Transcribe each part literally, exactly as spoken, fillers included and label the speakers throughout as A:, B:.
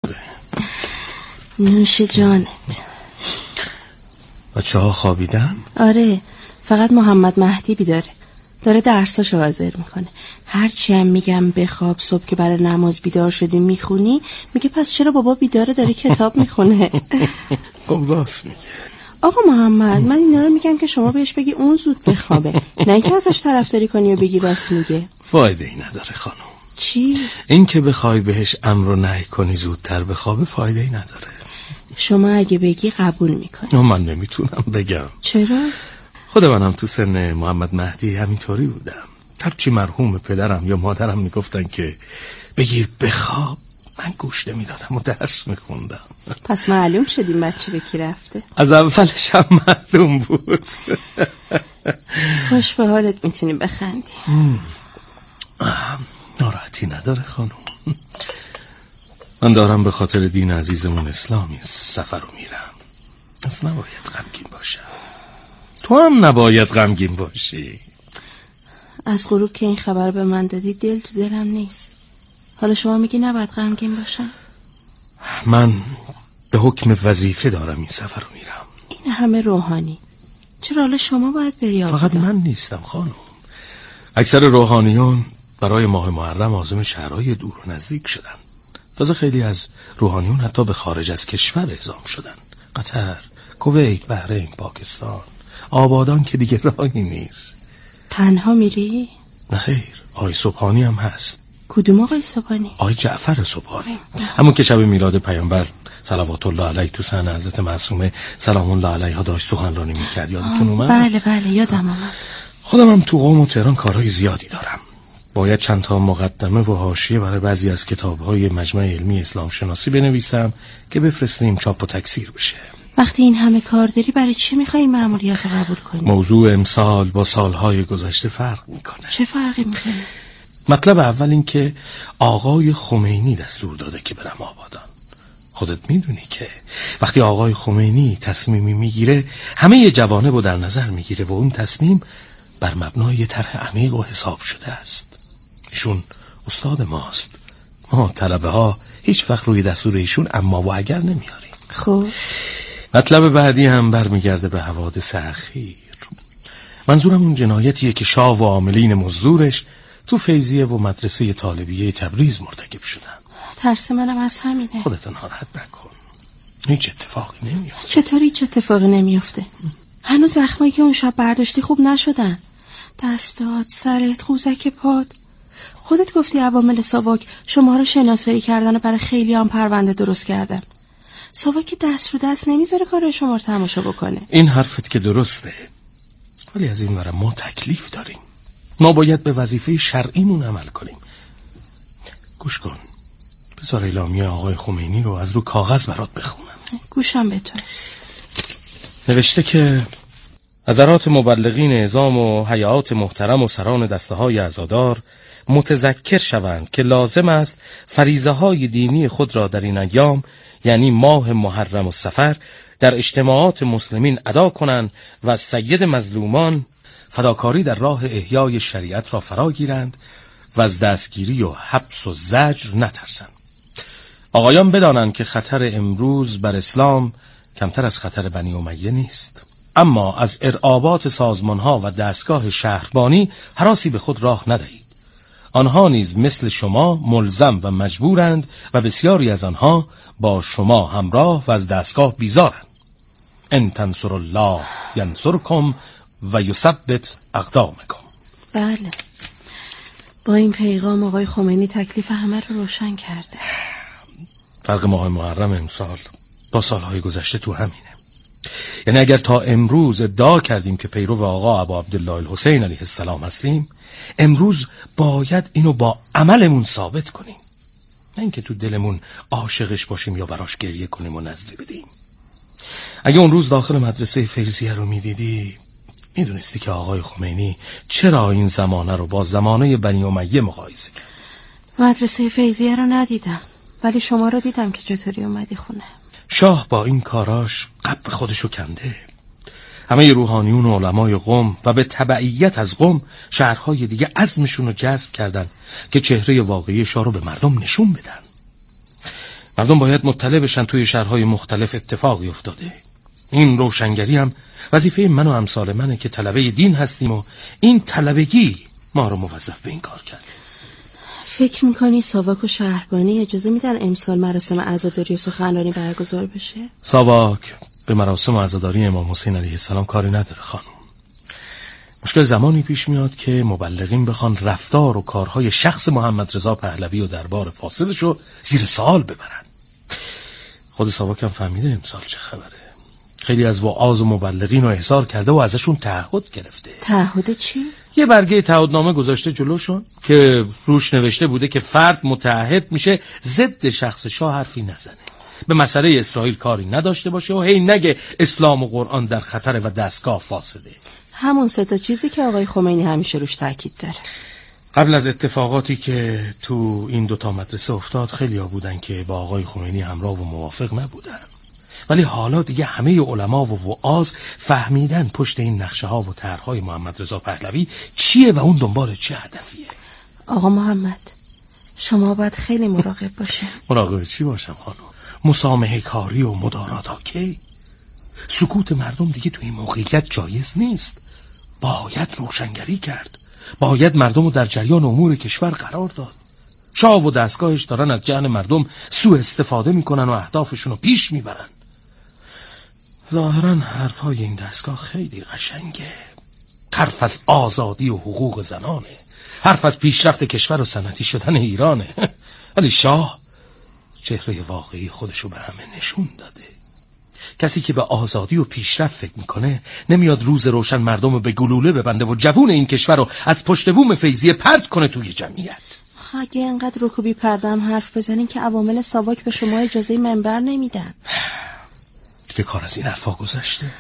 A: خوبه.
B: نوش جانت.
A: بچه ها خوابیدن؟
B: آره، فقط محمد مهدی بیداره، داره درساشو حاضر میکنه. هرچی هم میگم بخواب، صبح که برای نماز بیدار شدی میخونی، میگه پس چرا بابا بیداره داره کتاب میخونه.
A: خب راست میگه.
B: آقا محمد، من اینا رو میگم که شما بهش بگی اون زود بخوابه، نه اینکه ازش طرفداری کنی و بگی بس میگه.
A: فایده ای نداره خانم.
B: چی؟
A: این که بخوای بهش امر و نهی کنی زودتر بخوابه فایده ای نداره.
B: شما اگه بگی قبول میکنی.
A: من نمیتونم بگم.
B: چرا؟
A: خود منم تو سن محمد مهدی همینطوری بودم. هرچی مرحوم پدرم یا مادرم میگفتن که بگیر بخواب، من گوش نمیدادم و درس میخوندم.
B: پس معلوم شد این بچه به کی رفته.
A: از اولش هم معلوم بود.
B: خوش به حالت، میتونی بخندی.
A: ناراحتی نداره خانم. من دارم به خاطر دین عزیزمون اسلامی سفر رو میرم. از نباید غمگین باشم. تو هم نباید غمگین باشی.
B: از غروب که این خبر به من دادی دل تو دلم نیست. حالا شما میگی نباید غمگین باشم؟
A: من به حکم وظیفه دارم این سفر رو میرم.
B: این همه روحانی، چرا حالا شما باید بری آبادان؟
A: فقط من نیستم خانم. اکثر روحانیون برای ماه محرم عازم شهرهای دور و نزدیک شدن. تازه خیلی از روحانیون حتی به خارج از کشور اعزام شدن. قطر، کویت، بحرین، پاکستان. آبادان که دیگه راهی نیست.
B: تنها میری؟
A: نه خیر، آقای سبحانی هم هست.
B: کدوم آقای سبحانی؟
A: آقای جعفر سبحانی، همون که شب میلاد پیامبر صلوات الله علیه تو صحن حضرت معصومه سلام الله علیها داشت سخنرانی میکرد. یادتون اومد؟
B: بله بله یادم اومد.
A: خودم هم تو قم و تهران کارهای زیادی دارم. باید چند تا مقدمه و حاشیه برای بعضی از کتاب‌های مجمع علمی اسلام شناسی بنویسم که بفرستیم چاپ و تکثیر بشه.
B: وقتی این همه کار داری برای چی میخوای این مأموریت رو قبول کنی؟
A: موضوع امسال با سالهای گذشته فرق میکنه.
B: چه فرقی میکنه؟
A: مطلب اول این که آقای خمینی دستور داده که برم آبادان. خودت میدونی که وقتی آقای خمینی تصمیمی میگیره همه جوانب رو در نظر میگیره و اون تصمیم بر مبنای طرح عمیق و حساب شده است. ایشون استاد ماست. ما طلبه ها هیچ وقت روی دستور ایشون اما و اگر نمیاریم.
B: خب
A: مطلب بعدی هم برمیگرده به حوادث اخیر. منظورم اون جنایتیه که شاه و عاملین مزدورش تو فیضیه و مدرسه طالبیه تبریز مرتکب شدن.
B: ترس منم از همینه.
A: خودت ناراحت نکن، هیچ اتفاقی نمیفته.
B: چطوری هیچ اتفاقی نمیفته؟ هنوز زخمایی که اون شب برداشتی خوب نشدن. دستات، سرت، خوزک پاد. خودت گفتی عوامل ساواک شما رو شناسایی کردن و برای خیلی هم پرونده درست کردن. ساواک دست رو دست نمیذاره کار شما رو تماشا بکنه.
A: این حرفت که درسته، ولی از این ور ما تکلیف داریم. ما باید به وظیفه شرعیمون عمل کنیم. گوش کن، بذار اعلامیه آقای خمینی رو از رو کاغذ برات بخونم.
B: گوشم به تو.
A: نوشته که حضرات مبلغین اعظام و هیئات محترم و سران دسته های عزادار متذکر شوند که لازم است فریضه های دینی خود را در این ایام، یعنی ماه محرم و صفر، در اجتماعات مسلمین ادا کنند و از سید مظلومان فداکاری در راه احیای شریعت را فرا گیرند و از دستگیری و حبس و زجر نترسند. آقایان بدانند که خطر امروز بر اسلام کمتر از خطر بنی امیه نیست، اما از ارعابات سازمانها و دستگاه شهربانی هراسی به خود راه ندهید. آنها نیز مثل شما ملزم و مجبورند و بسیاری از آنها با شما همراه و از دستگاه بیزارند. ان تنصر الله ینصرکم و یثبت اقدامکم.
B: بله، با این پیغام آقای خمینی تکلیف همه رو روشن کرده.
A: فرق ماه محرم امسال با سالهای گذشته تو همینه. یعنی اگر تا امروز ادعا کردیم که پیرو آقا ابا عبدالله الحسین علیه السلام هستیم، امروز باید اینو با عملمون ثابت کنیم، نه اینکه تو دلمون عاشقش باشیم یا براش گریه کنیم و نذری بدیم. اگه اون روز داخل مدرسه فیضیه رو میدیدی، میدونستی که آقای خمینی چرا این زمانه رو با زمانه بنی امیه مقایسه کرد.
B: مدرسه فیضیه رو ندیدم، ولی شما رو دیدم که چطوری اومدی خونه.
A: شاه با این کاراش قبل خودشو کنده. همه روحانیون و علمای قم و به تبعیت از قم شهرهای دیگه عزمشون رو جذب کردن که چهره واقعی شاه رو به مردم نشون بدن. مردم باید مطلع بشن توی شهرهای مختلف اتفاقی افتاده. این روشنگری هم وظیفه من و امثال منه که طلبه دین هستیم و این طلبگی ما رو موظف به این کار کرده.
B: فکر میکنی ساواک و شهربانی اجازه میدن امسال مراسم عزاداری و سخنرانی برگزار بشه؟
A: ساواک به مراسم عزاداری امام حسین علیه السلام کاری نداره خانم. مشکل زمانی پیش میاد که مبلغین بخوان رفتار و کارهای شخص محمد رضا پهلوی و دربار فاسدش رو زیر سوال ببرن. خود ساواک هم فهمیده امسال چه خبره. خیلی از وعاظ و مبلغین رو احضار کرده و ازشون تعهد گرفته.
B: تعهد چی؟
A: یه برگه تعهدنامه گذاشته جلوشون که روش نوشته بوده که فرد متعهد میشه ضد شخص شاه حرفی نزنه، به مسئله اسرائیل کاری نداشته باشه و هی نگه اسلام و قرآن در خطر و دستگاه فاسده.
B: همون سه تا چیزی که آقای خمینی همیشه روش تاکید داره.
A: قبل از اتفاقاتی که تو این دوتا مدرسه افتاد خیلی ها بودن که با آقای خمینی همراه و موافق نبودن، ولی حالا دیگه همه علما و وعاظ فهمیدن پشت این نقشه ها و طرحهای محمد رضا پهلوی چیه و اون دنبال چه هدفیه.
B: آقا محمد شما باید خیلی مراقب باشه.
A: مراقب چی باشم خانم؟ مسامحه کاری و مدارات ها کی؟ سکوت مردم دیگه تو این موقعیت جایز نیست. باید روشنگری کرد، باید مردم رو در جریان امور کشور قرار داد. شاه و دستگاهش دارن از جهل مردم سوء استفاده میکنن و اهدافشون رو پیش میبرن. ظاهرا حرفای این دستگاه خیلی قشنگه، حرف از آزادی و حقوق زنانه، حرف از پیشرفت کشور و صنعتی شدن ایرانه، ولی شاه چهره واقعی خودشو به همه نشون داده. کسی که به آزادی و پیشرفت فکر میکنه نمیاد روز روشن مردم رو به گلوله ببنده و جوون این کشور رو از پشت بوم فیضیه پرت کنه توی جمعیت.
B: اگه اینقدر رکوبی پردم حرف بزنین که عوامل ساواک به شما اجازه منبر نمیدن.
A: دیگه کار از این حرفا گذشته.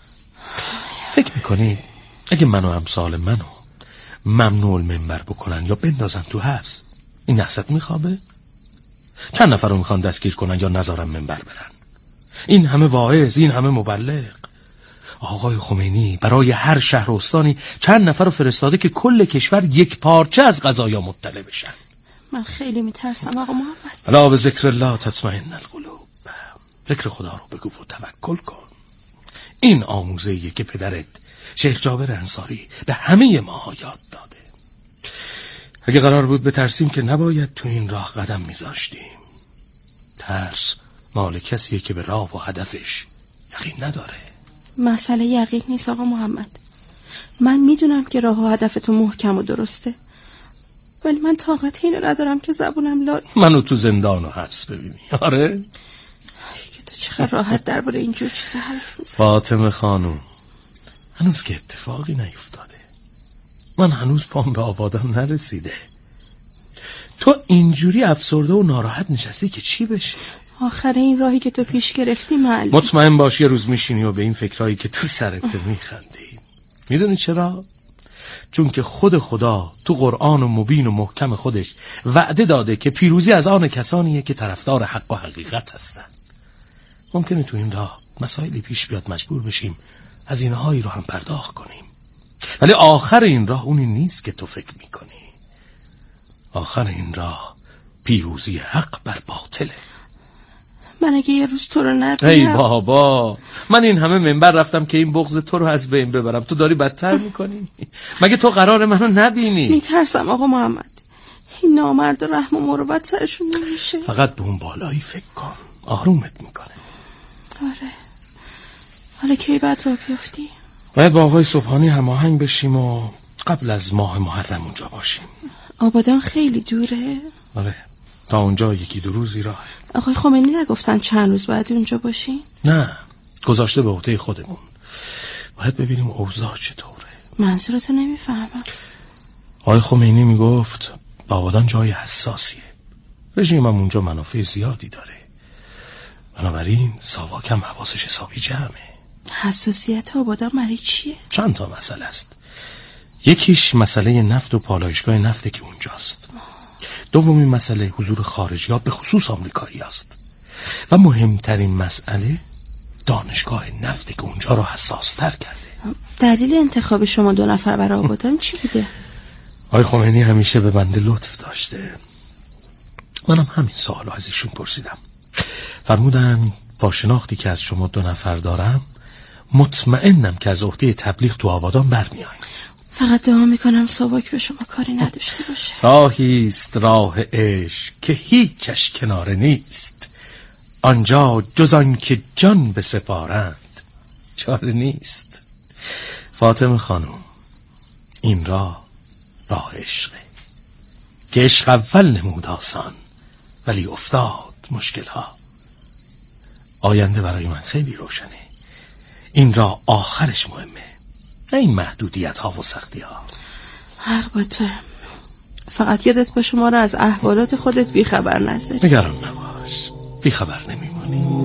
A: فکر میکنی اگه من و امثال منو ممنوع المنبر بکنن یا بندازن تو حبس این نحست میخوابه؟ چند نفر رو میخوان دستگیر کنن یا نذارن منبر برن؟ این همه واعظ، این همه مبلغ. آقای خمینی برای هر شهر و استانی چند نفر رو فرستاده که کل کشور یک پارچه از قضایا مطلع بشن.
B: من خیلی میترسم آقا محمد.
A: الا به ذکر الله تطمئن القلوب. ذکر خدا رو بگو و توکل کن. این آموزه‌ایه که پدرت شیخ جابر انصاری به همه ما یاد داده. اگه قرار بود بترسیم که نباید تو این راه قدم میذاشتیم. ترس مال کسیه که به راه و هدفش یقین نداره.
B: مسئله یقین نیست آقا محمد. من میدونم که راه و هدفتون محکم و درسته، ولی من طاقت اینو ندارم که زبونم لا
A: منو تو زندان و حبس ببینی. آره
B: که تو چقدر راحت درباره اینجور چیزا حرف میزنی.
A: فاطمه خانم هنوز که اتفاقی نیفتاده، من هنوز پام به آبادان نرسیده. تو اینجوری افسرده و ناراحت نشستی که چی بشه؟
B: آخر این راهی که تو پیش گرفتی معلوم.
A: مطمئن باش یه روز میشینی و به این فکرایی که تو سرت میخندی. میدونی چرا؟ چون که خود خدا تو قرآن و مبین و محکم خودش وعده داده که پیروزی از آن کسانیه که طرفدار حق و حقیقت هستن. ممکنه تو این راه مسائلی پیش بیاد مجبور بشیم از اینهایی رو هم پرداخت کنیم، ولی آخر این راه اونی نیست که تو فکر میکنی. آخر این راه پیروزی حق بر باطله.
B: من اگه یه روز تو رو نبینم.
A: ای بابا، من این همه منبر رفتم که این بغض تو رو از بین ببرم، تو داری بدتر میکنی. مگه تو قرار منو نبینی؟
B: میترسم آقا محمد این نامرد رحم و مروت سرشون نمیشه.
A: فقط به اون بالایی فکر کن، آرومت میکنه.
B: آره حالا کی بعد را بیافتی؟
A: باید با آقای صبحانی هماهنگ بشیم و قبل از ماه محرم اونجا باشیم.
B: آبادان خیلی دوره؟
A: آره تا اونجا یکی دو روزی راه.
B: آقای خمینی نگفتن چند روز بعد اونجا باشین؟
A: نه گذاشته به عهده خودمون. باید ببینیم اوضاع چطوره.
B: منظورتو نمیفهمم.
A: آقای خمینی میگفت آبادان جای حساسیه، رژیم هم اونجا منافع زیادی داره، بنابراین ساواک هم حواسش حسابی جمعه.
B: حساسیت آبادان برای چیه؟
A: چند تا مسئله است. یکیش مسئله نفت و پالایشگاه نفته که اونجاست. دومین مسئله حضور خارجی ها به خصوص آمریکایی است و مهمترین مسئله دانشگاه نفته که اونجا رو حساس تر کرده.
B: دلیل انتخاب شما دو نفر برای آبادان چی بوده؟
A: آقای خمینی همیشه به بنده لطف داشته. منم همین سوالو از ایشون پرسیدم. فرمودن با شناختی که از شما دو نفر دارم مطمئنم که از عهده تبلیغ تو آبادان برمیایید.
B: فقط دعا میکنم ساواک به شما کاری نداشته باشه.
A: راهیست راه عشق که هیچش کناره نیست، آنجا جز آن که جان به سپارند چاره نیست. فاطمه خانم، این راه راه عشقه که عشق اول نمود آسان ولی افتاد مشکل ها. آینده برای من خیلی روشنه، این راه آخرش مهمه، نه این محدودیت ها و سختی ها.
B: حق با تو، فقط یادت باشه ما رو از احوالات خودت بیخبر نذاری.
A: نگران نباش، بیخبر نمیمونی.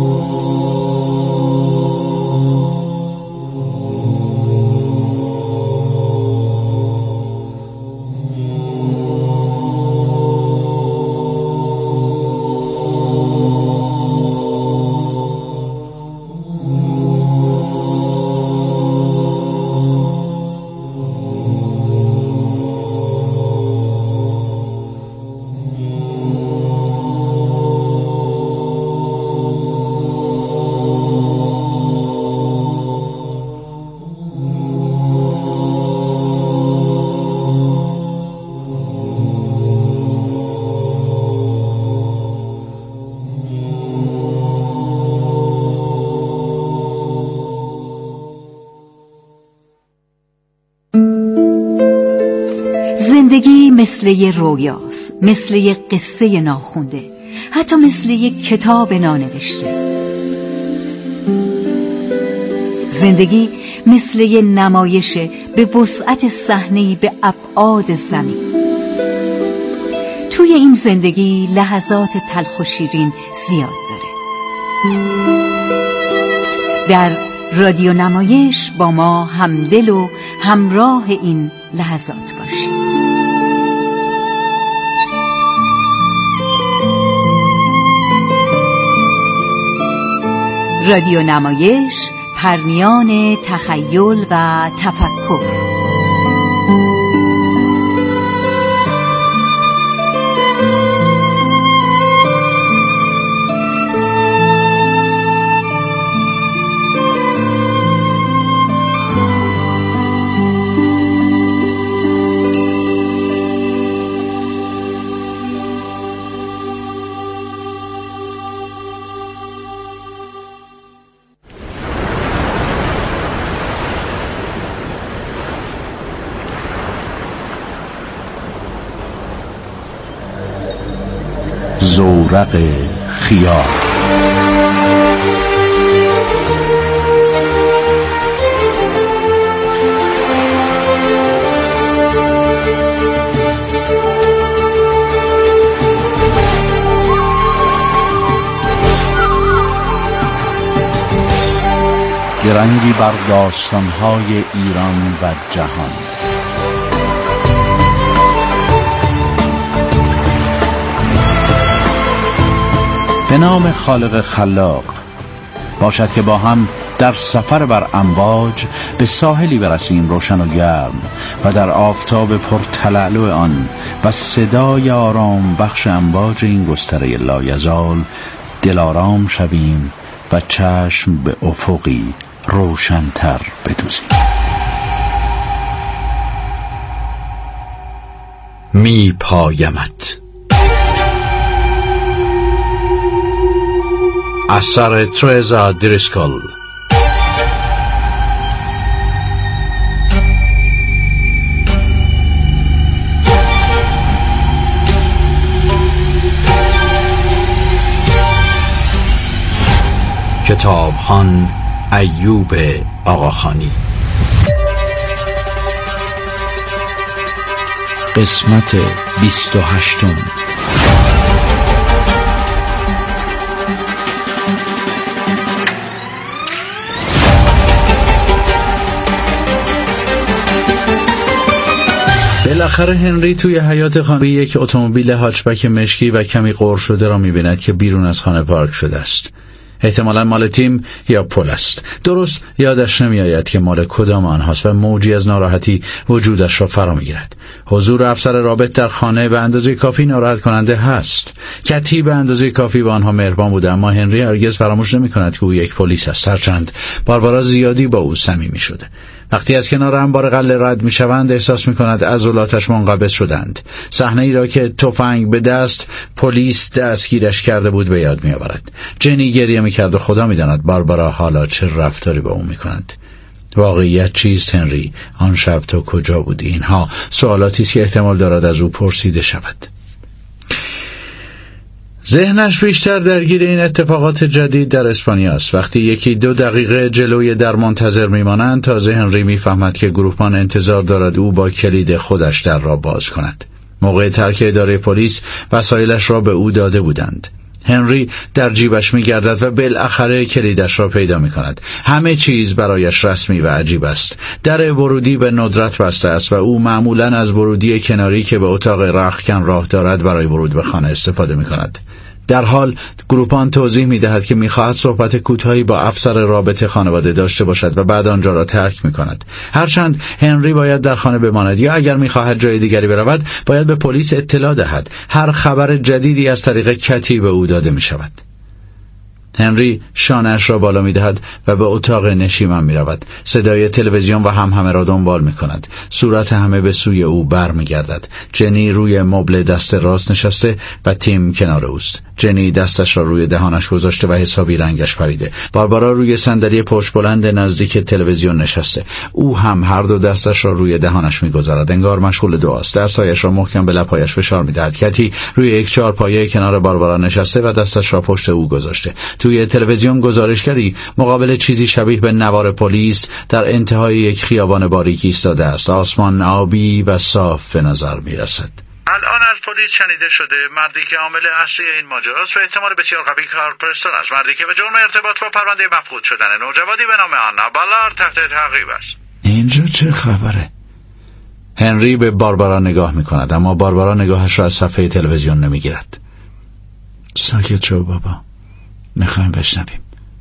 C: زندگی مثل یه رویاست، مثل یه قصه ناخونده، حتی مثل یه کتاب نانوشته. زندگی مثل یه نمایشه به وسعت صحنه‌ای به ابعاد زمین. توی این زندگی لحظات تلخ و شیرین زیاد داره. در رادیو نمایش با ما همدل و همراه این لحظات باشید. رادیو نمایش، پرمیان تخیل و تفکر.
D: زورق خیال. گرنگی بر داستان‌های ایران و جهان. به نام خالق خلاق، باشد که با هم در سفر بر امواج به ساحلی برسیم روشن و گرم و در آفتاب پرتلالو آن و صدای آرام بخش امواج این گستره لایزال دلارام شویم و چشم به افقی روشن‌تر بدوزیم. می پایمت. اثر ترزا دریسکل. کتابخوان ایوب آقاخانی. قسمت بیست و هشتم. بالاخره هنری توی حیاط خانه یک اتومبیل هاچبک مشکی و کمی قور شده را می‌بیند که بیرون از خانه پارک شده است. احتمالاً مال تیم یا پل است. درست یادش نمی آید که مال کدام آنهاست و موجی از ناراحتی وجودش را فرا می گیرد. حضور افسر رابط در خانه به اندازه کافی ناراحت کننده هست. کتی به اندازه کافی با آنها مهربان بوده، اما هنری هرگز فراموش نمی کند که او یک پلیس است، هرچند باربارا زیادی با او صمیمی شده. وقتی از کنار انبار غله رد می شوند احساس می کند عضلاتش منقبض شدند. صحنه ای را که تفنگ به دست پلیس دستگیرش کرده بود به یاد می آورد. جنی گریه می کرد و خدا می داند باربارا حالا چه رفتاری با او می کند. واقعیت چیست هنری؟ آن شب تو کجا بودی؟ اینها سوالاتی است که احتمال دارد از او پرسیده شود. ذهنش بیشتر درگیر این اتفاقات جدید در اسپانیا است. وقتی یکی دو دقیقه جلوی در منتظر میمانند تازه هنری میفهمد که گروهبان انتظار دارد او با کلید خودش در را باز کند. موقع ترک اداره پلیس وسایلش را به او داده بودند. هنری در جیبش می‌گردد و بالاخره کلیدش را پیدا می‌کند. همه چیز برایش رسمی و عجیب است. در ورودی به ندرت بسته است و او معمولاً از ورودی کناری که به اتاق رختکن راه دارد برای ورود به خانه استفاده می‌کند. در حال گروپان توضیح می‌دهد که می‌خواهد صحبت کوتاهی با افسر رابطه خانواده داشته باشد و بعد آنجا را ترک می‌کند. هرچند هنری باید در خانه بماند یا اگر می‌خواهد جای دیگری برود باید به پلیس اطلاع دهد. هر خبر جدیدی از طریق کتی به او داده می‌شود. هنری شانه‌اش را بالا می‌دهد و به اتاق نشیمن می‌رود. صدای تلویزیون و همهمه را دنبال می‌کند. صورت همه به سوی او برمیگردد. جنی روی مبل دست راست نشسته و تیم کنار اوست. جنی دستش را روی دهانش گذاشته و حسابی رنگش پریده. باربارا روی صندلی پشت بلند نزدیک تلویزیون نشسته. او هم هر دو دستش را روی دهانش می‌گذارد، انگار مشغول دعاست. دستایش را محکم به لب‌هایش فشار می‌دهد. کتی روی یک چهارپایه کنار باربارا نشسته و دستش را پشت او گذاشته. توی تلویزیون گزارشگری مقابل چیزی شبیه به نوار پلیس در انتهای یک خیابان باریکی ایستاده است. آسمان آبی و صاف به نظر می‌رسد.
E: الان از پلیس شنیده شده مردی که عامل اصلی این ماجراست و احتمال بسیار قوی کارل پرستون است، مردی که به جرم ارتباط با پرونده مفقود شدن نوجوانی به نام آنا بالار تحت تعقیب است.
D: اینجا چه خبره؟ هنری به باربارا نگاه می‌کند، اما باربارا نگاهش را از صفحه تلویزیون نمی‌گیرد. ساکت شو بابا، میخوایم بشنویم.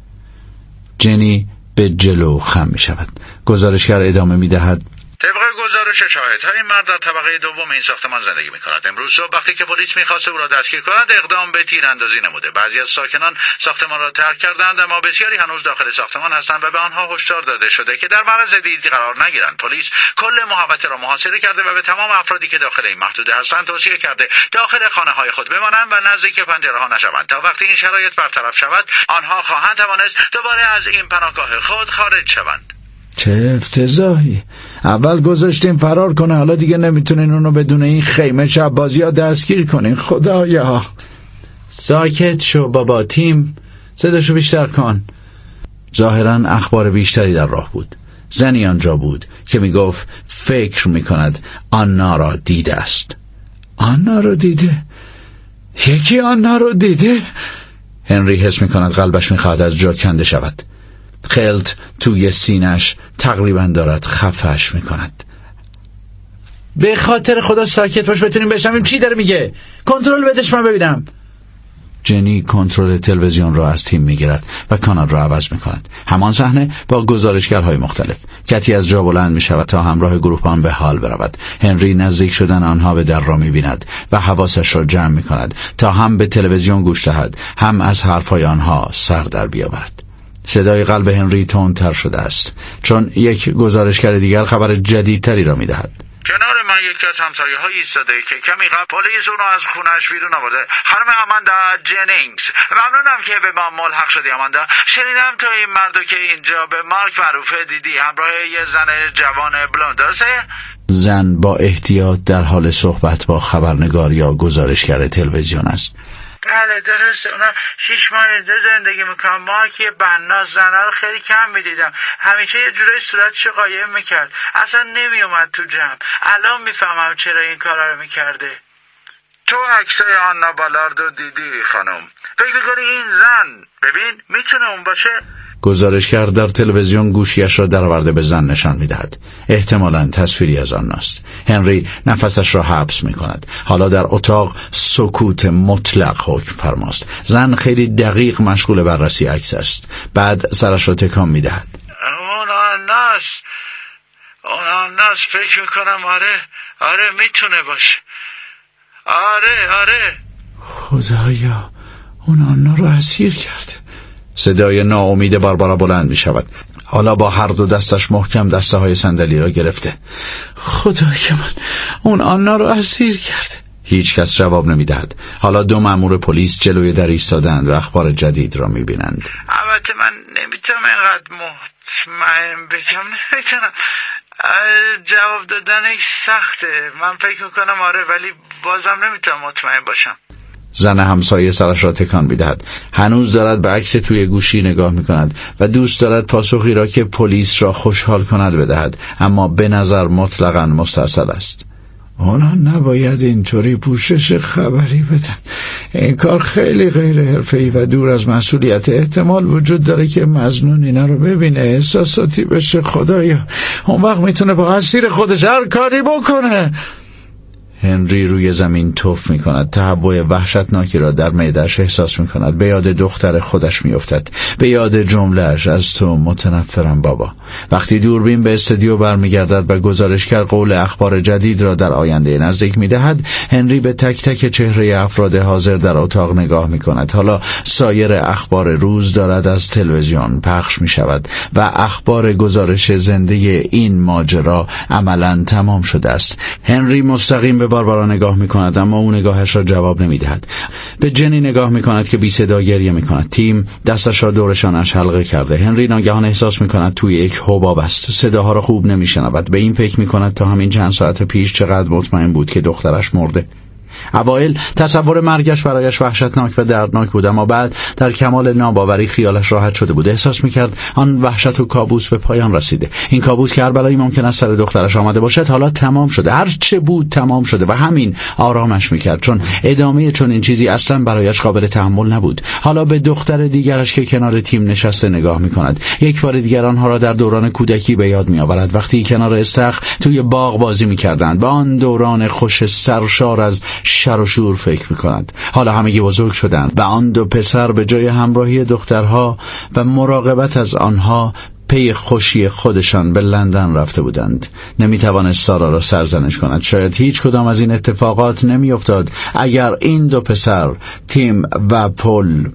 D: جنی به جلو خم می شود. گزارشگر ادامه می دهد:
E: طبق گزارش شاهدها این مرد در طبقه دوم این ساختمان زندگی می کند. امروز صبح وقتی که پلیس می‌خواست او را دستگیر کند اقدام به تیراندازی نموده. بعضی از ساکنان ساختمان را ترک کردند، اما بسیاری هنوز داخل ساختمان هستند و به آنها هشدار داده شده که در معرض دید قرار نگیرند. پلیس کل محوطه را محاصره کرده و به تمام افرادی که داخل این محدوده هستند توصیه کرده داخل خانه‌های خود بمانند و نزدیک پنجره‌ها نشوند تا وقتی این شرایط برطرف شود آنها خواهند توانست دوباره از این پناهگاه خود خارج شوند.
D: چه افتضاحی. اول گذاشتیم فرار کنه، حالا دیگه نمیتونین اونو بدون این خیمه شب بازی ها دستگیر کنین. خدایا. ساکت شو بابا. تیم صداشو بیشتر کن. ظاهرا اخبار بیشتری در راه بود. زنی آنجا بود که میگفت فکر میکند آنا را دیده است. آنا را دیده؟ یکی آنا را دیده؟ هنری حس میکند قلبش میخواهد از جا کنده شود. خلط توی سینش تقریبا دارد خفش میکند. به خاطر خدا ساکت باش بتونیم بشنویم چی داره میگه. کنترل بدش من ببینم. جنی کنترل تلویزیون را از تیم میگیرد و کانال را عوض میکند. همان صحنه با گزارشگرهای مختلف. کتی از جا بلند میشود تا همراه گروهبان به حال برود. هنری نزدیک شدن آنها به در را میبیند و حواسش را جمع میکند تا هم به تلویزیون گوش دهد هم از حرفهای آنها سر در بیاورد. صدای قلب هنری تندتر شده است چون یک گزارشگر دیگر خبر جدیدتری را میدهد.
E: کنار من یکی از همسایه‌ها ایستاده که کمی قبل پلیس اونو از خونش بیرون آورده. خانم آماندا جنینگز. ممنونم که به ما ملحق شدی آماندا. شنیدم تو این مردو که اینجا به مارک معروفه دیدی همراه یه زن جوان بلوند، درسته؟
D: زن با احتیاط در حال صحبت با خبرنگار یا گزارشگر تلویزیون است.
E: بله درسته، اونا شیش ماه اینجا زندگی میکنم. مارک یه بناس زنه رو خیلی کم میدیدم، همیشه یه جوره صورتشو قایم میکرد، اصلا نمیومد تو جمع. الان میفهمم چرا این کارا رو میکرده. تو عکسای آنا بالاردو دیدی خانم؟ فکر میکنی این زن ببین میتونه اون باشه؟
D: گزارشگر در تلویزیون گوشیش را درآورده به زن نشان می‌دهد. احتمالاً تصویری از آن است. هنری نفسش را حبس می‌کند. حالا در اتاق سکوت مطلق حکم فرماست. زن خیلی دقیق مشغول بررسی عکس است. بعد سرش را تکان می‌دهد.
E: اون آناس اون آناس فکر می‌کنم آره آره میتونه باشه. آره آره
D: خدایا، اون آنا رو اسیر کرده. صدای ناامید باربارا بلند می شود. حالا با هر دو دستش محکم دسته های صندلی را گرفته. خدای من، اون آنا رو اسیر کرده. هیچ کس جواب نمی دهد. حالا دو مأمور پلیس جلوی در ایستادند و اخبار جدید را می بینند.
E: البته من نمیتونم اینقدر مطمئن بگم، نمیتونم جواب دادنش سخته. من فکر میکنم آره، ولی بازم نمیتونم مطمئن باشم.
D: زن همسایه سرش را تکان می‌دهد. هنوز دارد به عکس توی گوشی نگاه می‌کند و دوست دارد پاسخی را که پلیس را خوشحال کند بدهد، اما به نظر مطلقاً مسترسل است. اونا نباید اینطوری پوشش خبری بدن. این کار خیلی غیر حرفه‌ای و دور از مسئولیت. احتمال وجود داره که مظنون اینا رو ببینه، احساساتی بشه. خدایا، اون وقت میتونه با اسیر خودش هر کاری بکنه. هنری روی زمین توف می کند. تهوع وحشتناکی را در معده‌اش احساس می کند. به یاد دختر خودش می افتد. به یاد جمله‌اش از تو متنفرم بابا. وقتی دوربین به استودیو برمیگردد و گزارشگر قول اخبار جدید را در آینده نزدیک می دهد، هنری به تک تک چهره افراد حاضر در اتاق نگاه می کند. حالا سایر اخبار روز دارد از تلویزیون پخش می شود و اخبار گزارش زنده این ماجرا عملاً تمام شده است. هنری مستقیم به باربارا نگاه می کند، اما او نگاهش را جواب نمی دهد. به جنی نگاه می کند که بی صدا گریه می کند. تیم دستش را دورشانش حلقه کرده. هنری ناگهان احساس می کند توی یک حباب است. صداها را خوب نمی شنود. به این فکر می کند تا همین چند ساعت پیش چقدر مطمئن بود که دخترش مرده. اوایل تصور مرگش برایش وحشتناک و دردناک بود، اما بعد در کمال ناباوری خیالش راحت شده بود. احساس می‌کرد آن وحشت و کابوس به پایان رسیده. این کابوس که هر بلایی ممکن است سر دخترش آمده باشد حالا تمام شده. هر چه بود تمام شده و همین آرامش می‌کرد، چون ادامه چون این چیزی اصلا برایش قابل تحمل نبود. حالا به دختر دیگرش که کنار تیم نشسته نگاه می‌کند. یک بار دیگر آنها را در دوران کودکی به یاد می‌آورد، وقتی کنار استخر توی باغ بازی می‌کردند. با آن دوران خوش سرشار از شر و شور فکر می‌کند. حالا همگی بزرگ شدند و آن دو پسر به جای همراهی دخترها و مراقبت از آنها پی خوشی خودشان به لندن رفته بودند. نمی‌توانست سارا را سرزنش کند. شاید هیچ کدام از این اتفاقات نمی‌افتاد اگر این دو پسر، تیم و پل.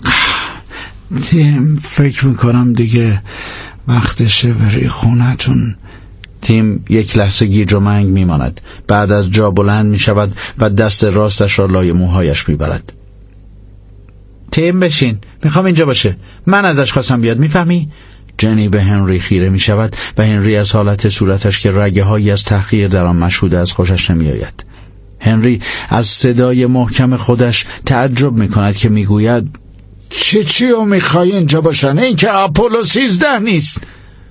D: تیم، فکر می‌کنم دیگه وقتشه بری خونتون. تیم یک لحظه گیج و منگ میماند. بعد از جا بلند می شود و دست راستش را لای موهایش می برد. تیم، بشین، میخوام اینجا باشه. من ازش خواستم بیاد، میفهمی؟ جنی به هنری خیره می شود و هنری از حالت صورتش که رگه هایی از تحقیر در آن مشهود از خوشش نمی آید. هنری از صدای محکم خودش تعجب می کند که می گوید چی چی رو می خواهی اینجا باشن؟ این که اپولو سیزده نیست.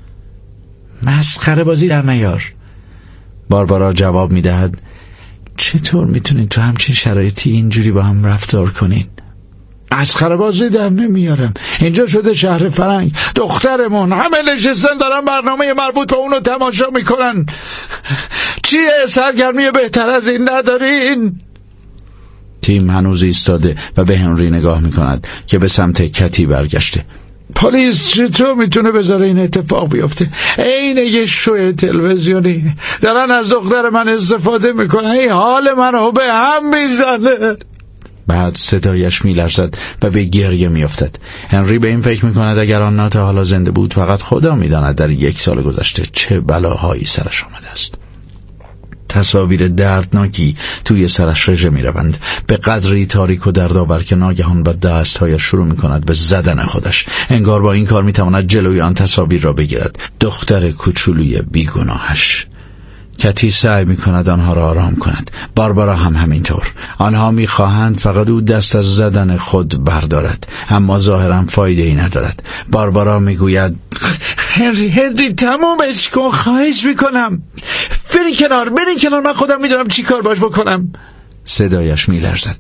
D: مسخره بازی در نیار. باربارا جواب می دهد چطور میتونین تو همچین شرایطی اینجوری با هم رفتار کنین؟ مسخره بازی در نمیارم. اینجا شده شهر فرنگ. دخترمون همه نشستن دارن برنامه مربوط به اونو تماشا میکنن. چیه سرگرمی بهتر از این ندارین؟ تیم هنوز ایستاده و به هنری نگاه میکند که به سمت کتی برگشته. پلیس چطور میتونه بذاره این اتفاق بیفته؟ این یه شو تلویزیونی دارن از دختر من استفاده میکنن. این حال منو به هم میزنه. بعد صدایش میلرزد و به گریه میافتد. هنری به این فکر میکند اگر آن تا حالا زنده بود فقط خدا میداند در یک سال گذشته چه بلاهایی سرش آمده است. تصاویر دردناکی توی سرش رژه می روند. به قدری تاریک و دردآور که ناگهان با دستهایش شروع می کند به زدن خودش. انگار با این کار می تواند جلوی آن تصاویر را بگیرد. دختر کوچولوی بیگناهش. کتی سعی می کند آنها را آرام کند. باربارا هم همینطور. آنها می خواهند فقط او دست از زدن خود بردارد، اما ظاهرا فایده ای ندارد. باربارا می گوید هنری هنری تمومش کن، خواهش می کنم. برین کنار، برین کنار، من خودم می دونم چی کار باش بکنم. صدایش می لرزد.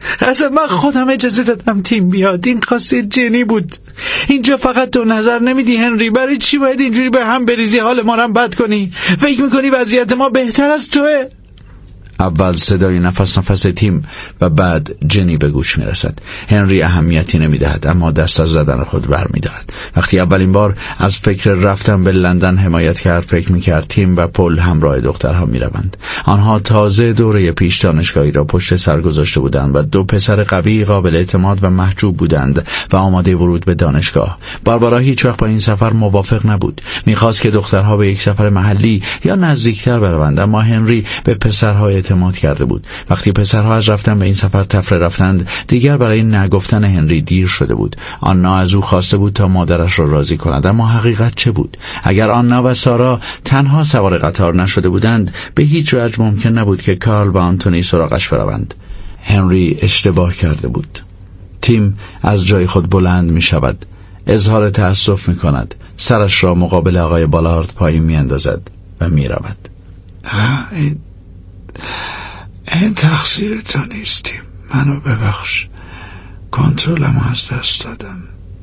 F: اصلا من خودم اجازه دادم تیم بیاد. این قصه جنی بود. اینجا فقط تو نظر نمیدی هنری؟ برای چی باید اینجوری به هم بریزی، حال ما رو هم بد کنی؟ فکر میکنی وضعیت ما بهتر از توه؟ اول صدای نفس نفس تیم و بعد جنی به گوش میرسد. هنری اهمیتی نمیدهد اما دست از زدن خود بر میدارد. وقتی اولین بار از فکر رفتن به لندن حمایت کرد، فکر میکرد تیم و پل همراه دخترها میروند. آنها تازه دوره پیش دانشگاهی را پشت سر گذاشته بودند و دو پسر قوی قابل اعتماد و محجوب بودند و آماده ورود به دانشگاه. باربارا هیچ وقت با این سفر موافق نبود. میخواست که دخترها به یک سفر محلی یا نزدیکتر بروند، اما هنری به پسرها اعتماد کرده بود. وقتی پسرها از رفتن به این سفر تفره رفتند، دیگر برای نگفتن هنری دیر شده بود. آنا از او خواسته بود تا مادرش را راضی کند، اما حقیقت چه بود؟ اگر آنا و سارا تنها سوار قطار نشده بودند، به هیچ وجه ممکن نبود که کارل و آنتونی سراغش بروند. هنری اشتباه کرده بود. تیم از جای خود بلند می شود، اظهار تأسف می کند، سرش را مقابل آقای بالارد پایین می اندازد و می رود. این این تقصیر تو نیستیم، منو ببخش، کنترلمو از دست دادم.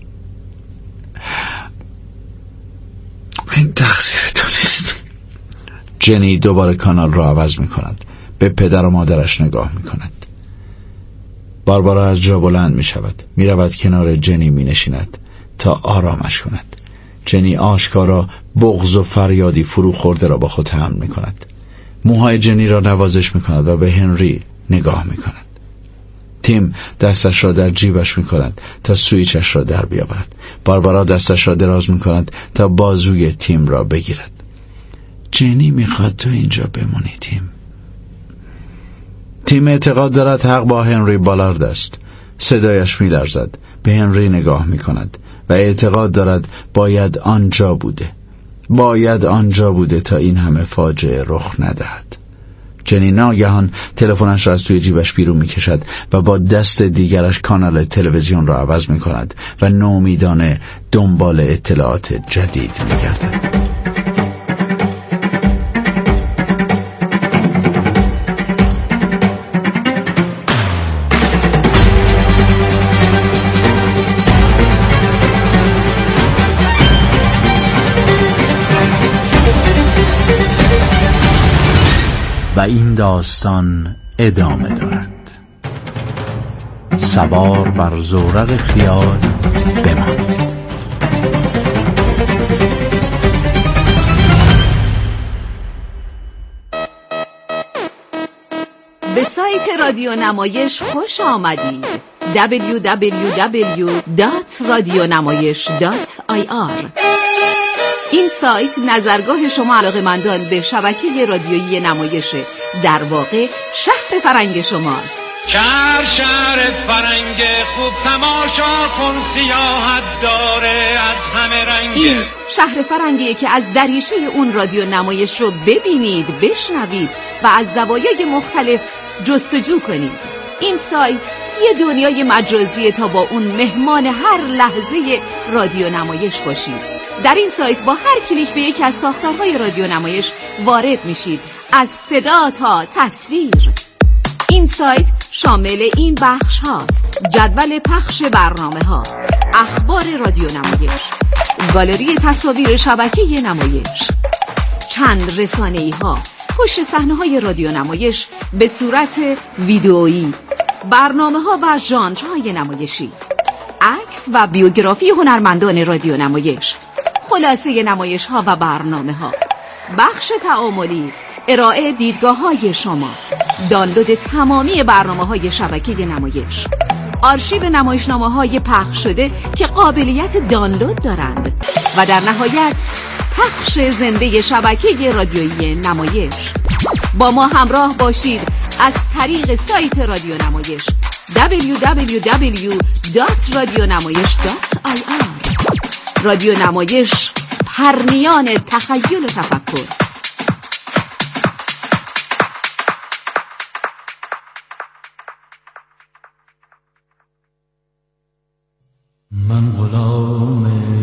F: این تقصیر تو نیست. جنی دوباره کانال را عوض می کند، به پدر و مادرش نگاه می کند. باربارا از جا بلند می شود، می رود کنار جنی می نشیند تا آرامش کند. جنی آشکارا بغض و فریادی فرو خورده را با خود حمل می کند. موهای جنی را نوازش می کند و به هنری نگاه می کند. تیم دستش را در جیبش می کند تا سویچش را در بیاورد. باربارا دستش را دراز می کند تا بازوی تیم را بگیرد. جنی می خواد تو اینجا بمونی تیم. تیم اعتقاد دارد حق با هنری بالارد است. صدایش می لرزد. به هنری نگاه می کند و اعتقاد دارد باید آنجا بوده. باید آنجا بوده تا این همه فاجعه رخ ندهد. جنی ناگهان تلفنش را از توی جیبش بیرون می کشد و با دست دیگرش کانال تلویزیون را عوض می کند و نومیدانه دنبال اطلاعات جدید می گردد.
D: و این داستان ادامه دارد. سوار بر زورق خیال بمانید.
G: به سایت رادیو نمایش خوش آمدید. دبلیو دبلیو دبلیو دات رادیونمایش دات آی آر. این سایت نظرگاه شما علاقه‌مندان به شبکه رادیویی نمایشه، در واقع شهر فرنگ شماست.
H: شهر شهر فرنگ خوب تماشا کن، سیاحت داره از همه رنگ.
G: این شهر فرنگیه که از دریچه اون رادیو نمایش رو ببینید، بشنوید و از زوایای مختلف جستجو کنید. این سایت یه دنیای مجازیه تا با اون مهمان هر لحظه رادیو نمایش باشید. در این سایت با هر کلیک به یکی از ساختارهای رادیو نمایش وارد میشید، از صدا تا تصویر. این سایت شامل این بخش هاست: جدول پخش برنامه ها، اخبار رادیو نمایش، گالری تصاویر شبکه نمایش، چند رسانه‌ای ها، پشت صحنه های رادیو نمایش به صورت ویدئویی، برنامه ها و ژانرهای نمایشی، عکس و بیوگرافی هنرمندان رادیو نمایش، خلاصه نمایش ها و برنامه ها، بخش تعاملی، ارائه دیدگاه های شما، دانلود تمامی برنامه های شبکه نمایش، آرشیو نمایشنامه های پخش شده که قابلیت دانلود دارند و در نهایت پخش زنده شبکه رادیویی نمایش. با ما همراه باشید از طریق سایت رادیو نمایش دبلیو دبلیو دبلیو دات رادیونمایش دات آی آر. رادیو نمایش، پرنیان تخیل و تفکر.
I: من غلام